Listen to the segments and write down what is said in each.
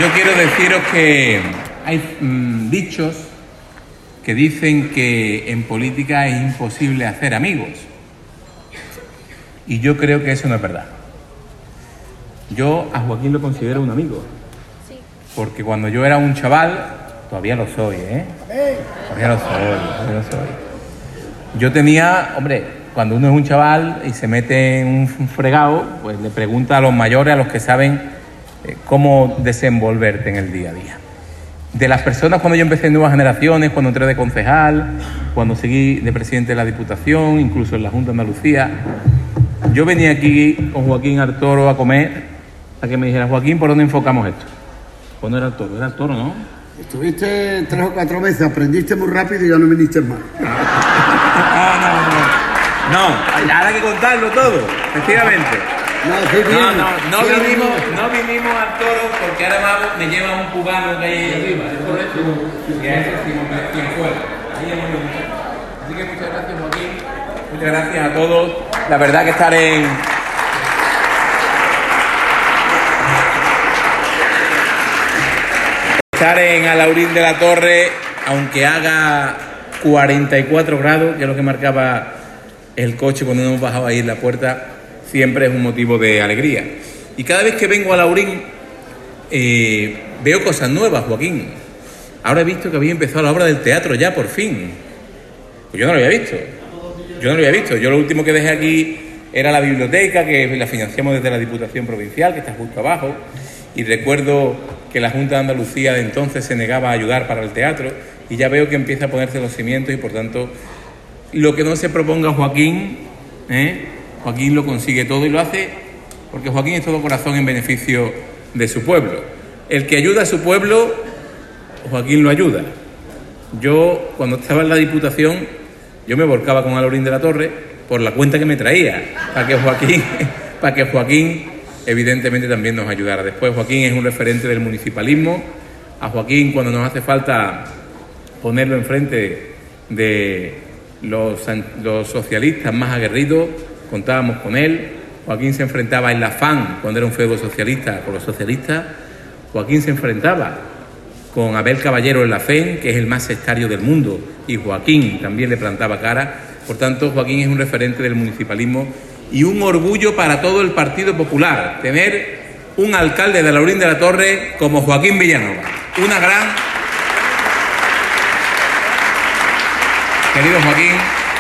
Yo quiero deciros que hay dichos que dicen que en política es imposible hacer amigos. Y yo creo que eso no es verdad. Yo a Joaquín lo considero un amigo. Porque cuando yo era un chaval, todavía lo soy, Todavía lo soy. Yo tenía, hombre, cuando uno es un chaval y se mete en un fregado, pues le pregunta a los mayores, a los que saben cómo desenvolverte en el día a día. De las personas, cuando yo empecé en Nuevas Generaciones, cuando entré de concejal, cuando seguí de presidente de la Diputación, incluso en la Junta de Andalucía, yo venía aquí con Joaquín al Toro a comer, a que me dijera: Joaquín, ¿por dónde enfocamos esto? Pues no era el Toro, era el Toro, ¿no? Estuviste 3 o 4 veces, aprendiste muy rápido y ya no viniste más. No, ahora hay que contarlo todo, efectivamente. No vinimos al Toro porque ahora me lleva un cubano que hay ahí arriba, y a ese sí quien fuera. Ahí hemos ido mucho. Así que muchas gracias, Joaquín, muchas gracias a todos. La verdad que estar en Alhaurín de la Torre, aunque haga 44 grados, que es lo que marcaba el coche cuando nos hemos bajado ahí en la puerta, siempre es un motivo de alegría. Y cada vez que vengo a Alhaurín veo cosas nuevas, Joaquín. Ahora he visto que había empezado la obra del teatro ya, por fin. Pues yo no lo había visto. Yo lo último que dejé aquí era la biblioteca, que la financiamos desde la Diputación Provincial, que está justo abajo. Y recuerdo que la Junta de Andalucía de entonces se negaba a ayudar para el teatro. Y ya veo que empieza a ponerse los cimientos y, por tanto, lo que no se proponga Joaquín, Joaquín lo consigue todo y lo hace porque Joaquín es todo corazón en beneficio de su pueblo. El que ayuda a su pueblo, Joaquín lo ayuda. Yo, cuando estaba en la Diputación, yo me volcaba con Alhaurín de la Torre por la cuenta que me traía, para que Joaquín evidentemente también nos ayudara. Después, Joaquín es un referente del municipalismo. A Joaquín, cuando nos hace falta ponerlo enfrente de los socialistas más aguerridos, contábamos con él. Joaquín se enfrentaba en la FAN, cuando era un feudo socialista, con los socialistas. Joaquín se enfrentaba con Abel Caballero en la FEN, que es el más sectario del mundo, y Joaquín también le plantaba cara. Por tanto, Joaquín es un referente del municipalismo y un orgullo para todo el Partido Popular tener un alcalde de Alhaurín de la Torre como Joaquín Villanueva. Querido Joaquín,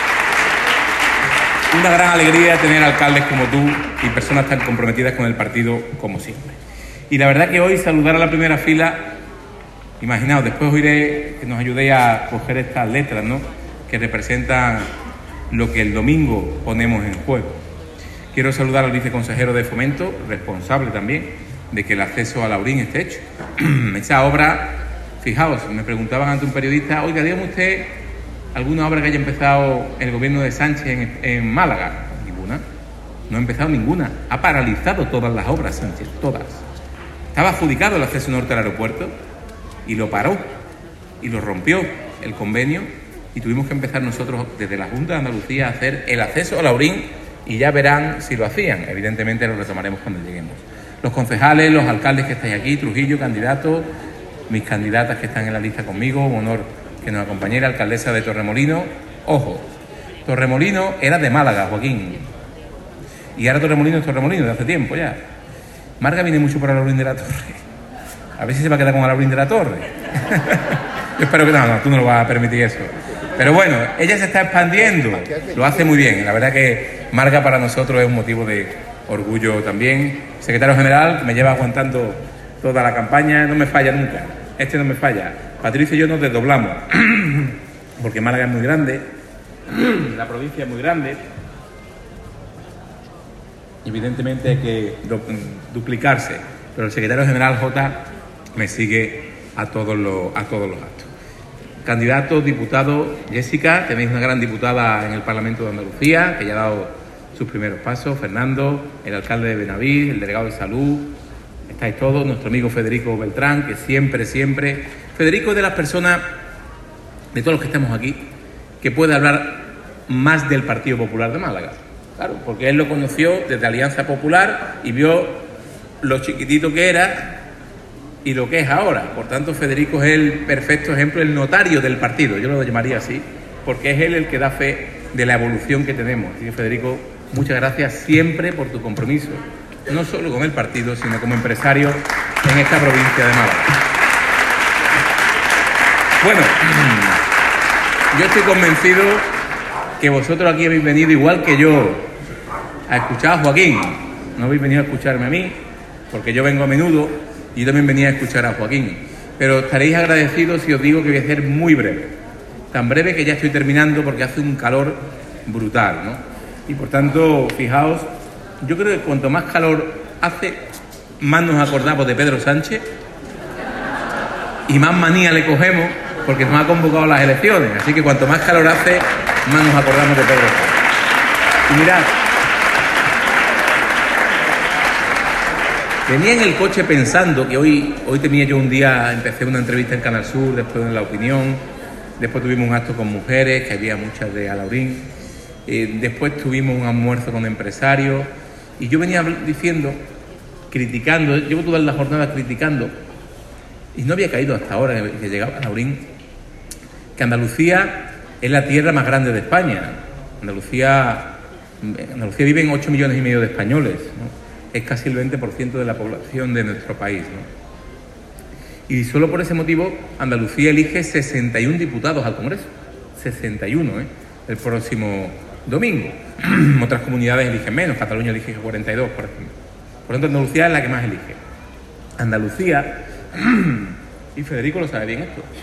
una gran alegría tener alcaldes como tú y personas tan comprometidas con el partido como siempre. Y la verdad que hoy saludar a la primera fila, imaginaos, después oiré que nos ayudéis a coger estas letras, ¿no?, que representan lo que el domingo ponemos en juego. Quiero saludar al viceconsejero de Fomento, responsable también de que el acceso a Alhaurín esté hecho. Esa obra, fijaos, me preguntaban ante un periodista: oiga, dígame usted alguna obra que haya empezado el gobierno de Sánchez en Málaga. Ninguna. No ha empezado ninguna. Ha paralizado todas las obras, Sánchez, todas. Estaba adjudicado el acceso norte al aeropuerto y lo paró y lo rompió el convenio, y tuvimos que empezar nosotros desde la Junta de Andalucía a hacer el acceso a Alhaurín, y ya verán si lo hacían. Evidentemente lo retomaremos cuando lleguemos. Los concejales, los alcaldes que estáis aquí, Trujillo, candidatos, mis candidatas que están en la lista conmigo, un honor que nos acompañe la alcaldesa de Torremolinos. Ojo, Torremolinos era de Málaga, Joaquín, y ahora Torremolinos es Torremolinos de hace tiempo ya. Marga viene mucho por Alhaurín de la Torre. A ver si se va a quedar con Alhaurín de la Torre. Yo espero que no, tú no lo vas a permitir eso. Pero bueno, ella se está expandiendo, lo hace muy bien. La verdad que Marga para nosotros es un motivo de orgullo también. Secretario general, me lleva aguantando toda la campaña, no me falla nunca. No me falla. Patricio y yo nos desdoblamos, porque Málaga es muy grande, la provincia es muy grande. Evidentemente hay que duplicarse, pero el secretario general J me sigue a todos los actos. Candidatos, diputados, Jessica, tenéis una gran diputada en el Parlamento de Andalucía, que ya ha dado sus primeros pasos, Fernando, el alcalde de Benaví, el delegado de Salud, estáis todos, nuestro amigo Federico Beltrán, que siempre, Federico es de las personas, de todos los que estamos aquí, que puede hablar más del Partido Popular de Málaga. Claro, porque él lo conoció desde Alianza Popular y vio lo chiquitito que era y lo que es ahora. Por tanto, Federico es el perfecto ejemplo, el notario del partido, yo lo llamaría así, porque es él el que da fe de la evolución que tenemos. Así que, Federico, muchas gracias siempre por tu compromiso, no solo con el partido, sino como empresario en esta provincia de Málaga. Bueno, yo estoy convencido que vosotros aquí habéis venido, igual que yo, a escuchar a Joaquín. No habéis venido a escucharme a mí, porque yo vengo a menudo y yo también venía a escuchar a Joaquín. Pero estaréis agradecidos si os digo que voy a ser muy breve. Tan breve que ya estoy terminando porque hace un calor brutal, ¿no? Y por tanto, fijaos, yo creo que cuanto más calor hace, más nos acordamos de Pedro Sánchez y más manía le cogemos porque nos ha convocado a las elecciones. Así que cuanto más calor hace, más nos acordamos de Pedro Sánchez. Y mirad, venía en el coche pensando que hoy tenía yo un día, empecé una entrevista en Canal Sur, después en La Opinión, después tuvimos un acto con mujeres, que había muchas de Alaurín, después tuvimos un almuerzo con empresarios, y yo venía diciendo, criticando, llevo toda la jornada criticando, y no había caído hasta ahora que llegaba a Alaurín, que Andalucía es la tierra más grande de España. Andalucía viven 8,5 millones de españoles, ¿no? Es casi el 20% de la población de nuestro país, ¿no? Y solo por ese motivo Andalucía elige 61 diputados al Congreso. 61, el próximo domingo. Otras comunidades eligen menos, Cataluña elige 42, por ejemplo. Por lo tanto, Andalucía es la que más elige. Andalucía, y Federico lo sabe bien esto,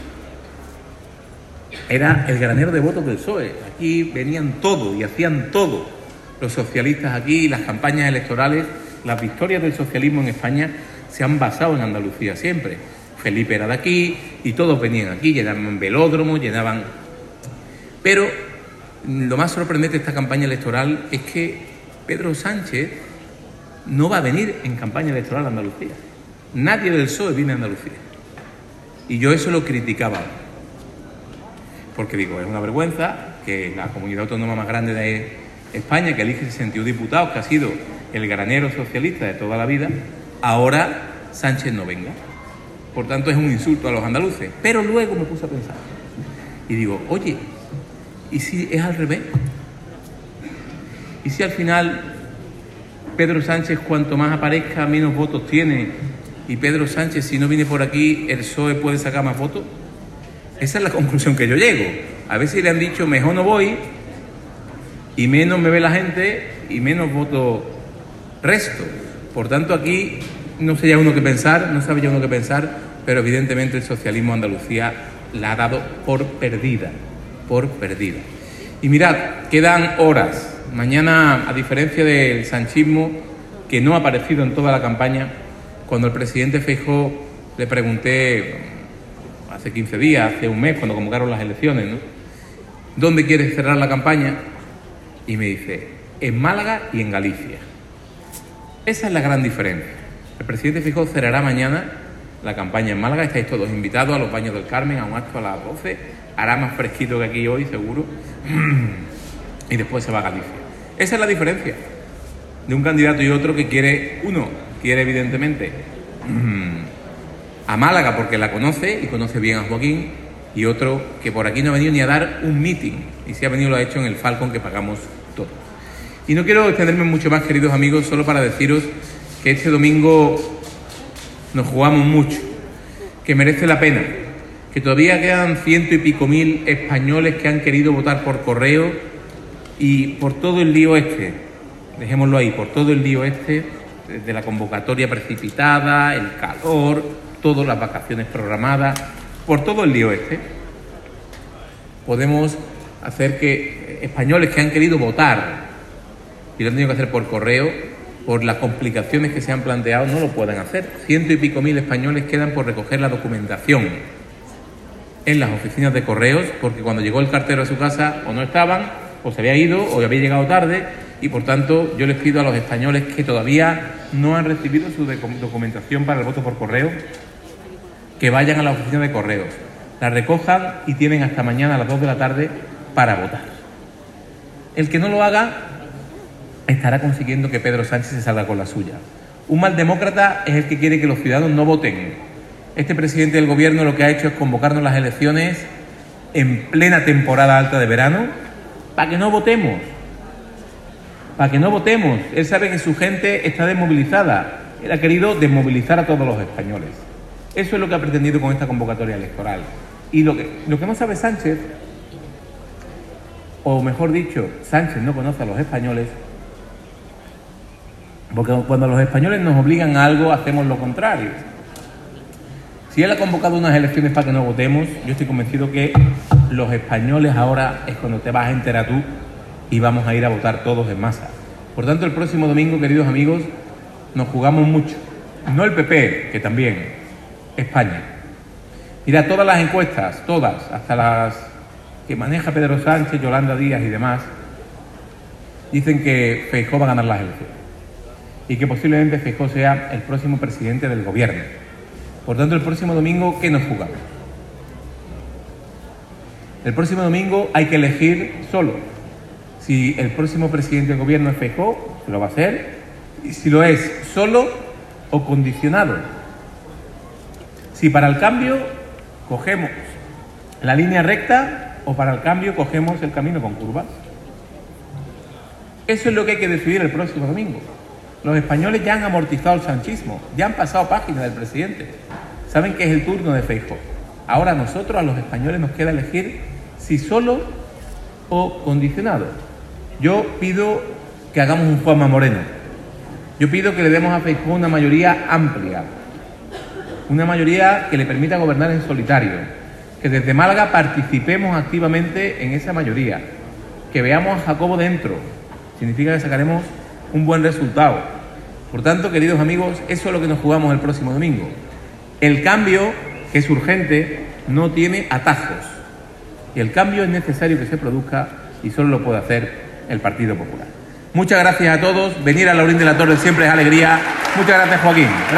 era el granero de votos del PSOE. Aquí venían todos y hacían todo. Los socialistas aquí, las campañas electorales, las victorias del socialismo en España se han basado en Andalucía siempre. Felipe era de aquí y todos venían aquí, llenaban velódromos, llenaban... Pero lo más sorprendente de esta campaña electoral es que Pedro Sánchez no va a venir en campaña electoral a Andalucía. Nadie del PSOE viene a Andalucía. Y yo eso lo criticaba. Porque digo, es una vergüenza que la comunidad autónoma más grande de España, que elige 61 diputados, que ha sido el granero socialista de toda la vida, ahora Sánchez no venga. Por tanto, es un insulto a los andaluces. Pero luego me puse a pensar y digo, oye, ¿y si es al revés? ¿Y si al final Pedro Sánchez, cuanto más aparezca, menos votos tiene? Y Pedro Sánchez, si no viene por aquí, el PSOE puede sacar más votos. Esa es la conclusión que yo llego. A veces le han dicho, mejor no voy, y menos me ve la gente, y menos voto resto. Por tanto, aquí no sé ya uno qué pensar, no sabe ya uno qué pensar, pero evidentemente el socialismo a Andalucía la ha dado por perdida, por perdida. Y mirad, quedan horas. Mañana, a diferencia del sanchismo, que no ha aparecido en toda la campaña, cuando el presidente Feijóo le pregunté, hace 15 días, hace un mes, cuando convocaron las elecciones, ¿no?, ¿dónde quieres cerrar la campaña? Y me dice, en Málaga y en Galicia. Esa es la gran diferencia. El presidente Feijóo cerrará mañana la campaña en Málaga. Estáis todos invitados a los Baños del Carmen, a un acto a las 12. Hará más fresquito que aquí hoy, seguro. Y después se va a Galicia. Esa es la diferencia de un candidato y otro, que quiere, uno quiere evidentemente a Málaga porque la conoce y conoce bien a Joaquín, y otro que por aquí no ha venido ni a dar un meeting, y si ha venido lo ha hecho en el Falcon, que pagamos todos. Y no quiero extenderme mucho más, queridos amigos, solo para deciros que este domingo nos jugamos mucho, que merece la pena, que todavía quedan 100 y pico mil españoles que han querido votar por correo, y por todo el lío este, dejémoslo ahí, por todo el lío este, de la convocatoria precipitada, el calor, todas las vacaciones programadas, por todo el lío este, podemos hacer que españoles que han querido votar y lo han tenido que hacer por correo, por las complicaciones que se han planteado, no lo puedan hacer. 100 y pico mil españoles quedan por recoger la documentación en las oficinas de correos, porque cuando llegó el cartero a su casa o no estaban, o se había ido, o había llegado tarde, y por tanto yo les pido a los españoles que todavía no han recibido su documentación para el voto por correo, que vayan a la oficina de correos, la recojan y tienen hasta mañana a las 2 de la tarde para votar. El que no lo haga estará consiguiendo que Pedro Sánchez se salga con la suya. Un mal demócrata es el que quiere que los ciudadanos no voten, Este presidente del gobierno lo que ha hecho es convocarnos las elecciones en plena temporada alta de verano para que no votemos. Para que no votemos. Él sabe que su gente está desmovilizada. Él ha querido desmovilizar a todos los españoles. Eso es lo que ha pretendido con esta convocatoria electoral. Y lo que no sabe Sánchez, o mejor dicho, Sánchez no conoce a los españoles, porque cuando los españoles nos obligan a algo, hacemos lo contrario. Si él ha convocado unas elecciones para que no votemos, yo estoy convencido que los españoles ahora es cuando te vas a enterar tú y vamos a ir a votar todos en masa. Por tanto, el próximo domingo, queridos amigos, nos jugamos mucho. No el PP, que también, España. Mira, todas las encuestas, todas, hasta las que maneja Pedro Sánchez, Yolanda Díaz y demás, dicen que Feijóo va a ganar las elecciones y que posiblemente Feijóo sea el próximo presidente del gobierno. Por tanto, el próximo domingo, ¿qué nos jugamos? El próximo domingo hay que elegir solo si el próximo presidente del gobierno es Feijóo, que lo va a hacer, y si lo es solo o condicionado. Si para el cambio cogemos la línea recta o para el cambio cogemos el camino con curvas. Eso es lo que hay que decidir el próximo domingo. Los españoles ya han amortizado el sanchismo, ya han pasado página del presidente. Saben que es el turno de Feijóo. Ahora a nosotros, a los españoles, nos queda elegir si solo o condicionado. Yo pido que hagamos un Juanma Moreno. Yo pido que le demos a Feijóo una mayoría amplia, una mayoría que le permita gobernar en solitario, que desde Málaga participemos activamente en esa mayoría, que veamos a Jacobo dentro, significa que sacaremos un buen resultado. Por tanto, queridos amigos, eso es lo que nos jugamos el próximo domingo. El cambio, que es urgente, no tiene atajos, y el cambio es necesario que se produzca y solo lo puede hacer el Partido Popular. Muchas gracias a todos. Venir a Laurín de la Torre siempre es alegría. Muchas gracias, Joaquín.